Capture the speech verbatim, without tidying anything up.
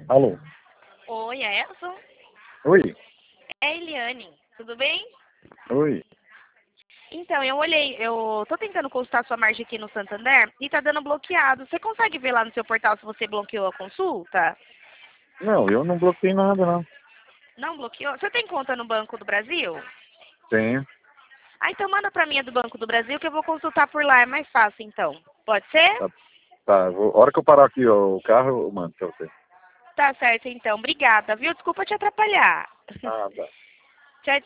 Alô? Oi, é Elson? Oi? É a Eliane, tudo bem? Oi? Então, eu olhei, eu tô tentando consultar sua margem aqui no Santander e tá dando bloqueado. Você consegue ver lá no seu portal se você bloqueou a consulta? Não, eu não bloqueei nada, não. Não bloqueou? Você tem conta no Banco do Brasil? Tenho. Ah, então manda pra mim a do Banco do Brasil que eu vou consultar por lá, é mais fácil então. Pode ser? Tá, tá. Vou, a hora que eu parar aqui ó, o carro, eu mando pra você. Tá certo então, obrigada, viu? Desculpa te atrapalhar. Ah, tá.